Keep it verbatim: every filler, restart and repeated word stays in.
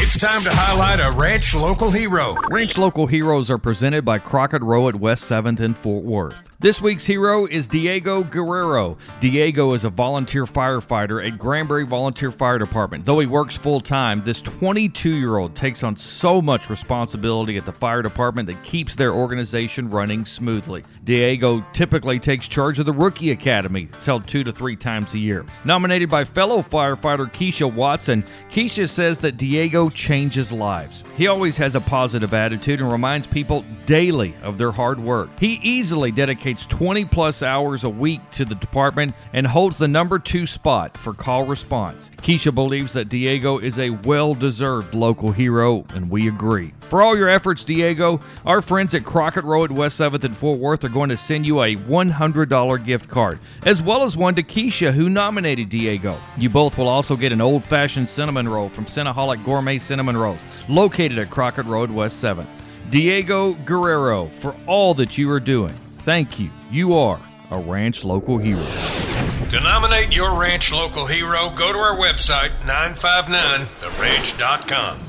It's time to highlight a Ranch Local Hero. Ranch Local Heroes are presented by Crockett Row at West seventh in Fort Worth. This week's hero is Diego Guerrero. Diego is a volunteer firefighter at Granbury Volunteer Fire Department. Though he works full-time, this twenty-two-year-old takes on so much responsibility at the fire department that keeps their organization running smoothly. Diego typically takes charge of the Rookie Academy. It's held two to three times a year. Nominated by fellow firefighter Keisha Watson, Keisha says that Diego changes lives. He always has a positive attitude and reminds people daily of their hard work. He easily dedicates twenty plus hours a week to the department and holds the number two spot for call response. Keisha believes that Diego is a well-deserved local hero, and we agree. For all your efforts, Diego, our friends at Crockett Row at West seventh in Fort Worth are going to send you a one hundred dollars gift card, as well as one to Keisha, who nominated Diego. You both will also get an old-fashioned cinnamon roll from Cinnaholic Gourmet Cinnamon Rolls, located at Crockett Row at West seventh. Diego Guerrero, for all that you are doing, thank you. You are a Ranch Local Hero. To nominate your Ranch Local Hero, go to our website, nine five nine the ranch dot com.